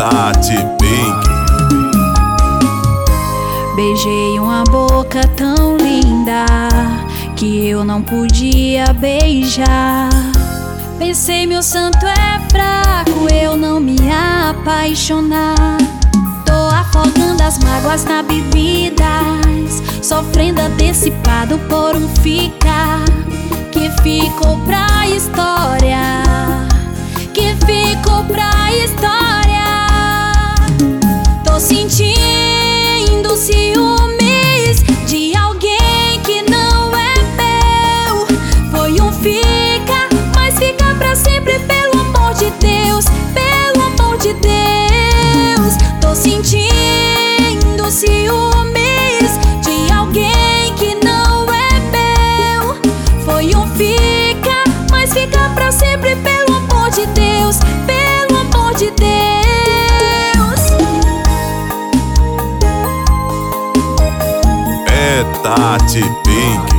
Tati Pink. Beijei uma boca tão linda que eu não podia beijar. Pensei, meu santo é fraco, eu não me apaixonar. Tô afogando as mágoas na bebidas, sofrendo antecipado por um ficar que ficou pra história, que ficou pra história. Tô sentindo ciúmes de alguém que não é meu. Foi um fica, mas fica pra sempre, pelo amor de Deus, pelo amor de Deus. Tô sentindo ciúmes de alguém que não é meu. Foi um fica, mas fica pra sempre, pelo amor de Deus, pelo amor de Deus. É Tati Pink.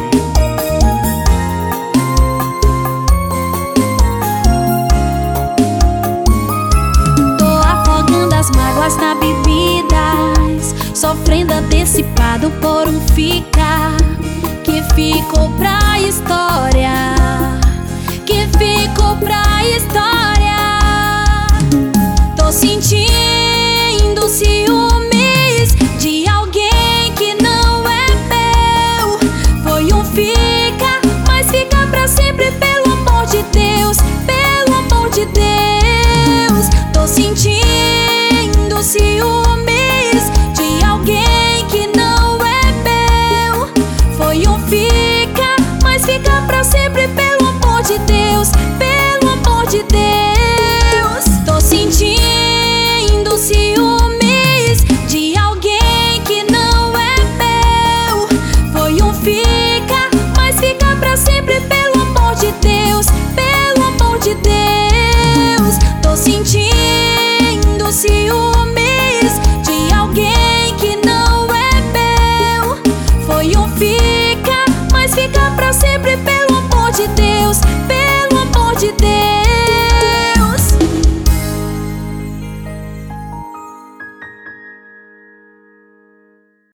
As mágoas na bebidas, sofrendo antecipado por um ficar que ficou pra história, que ficou pra história. Tô sentindo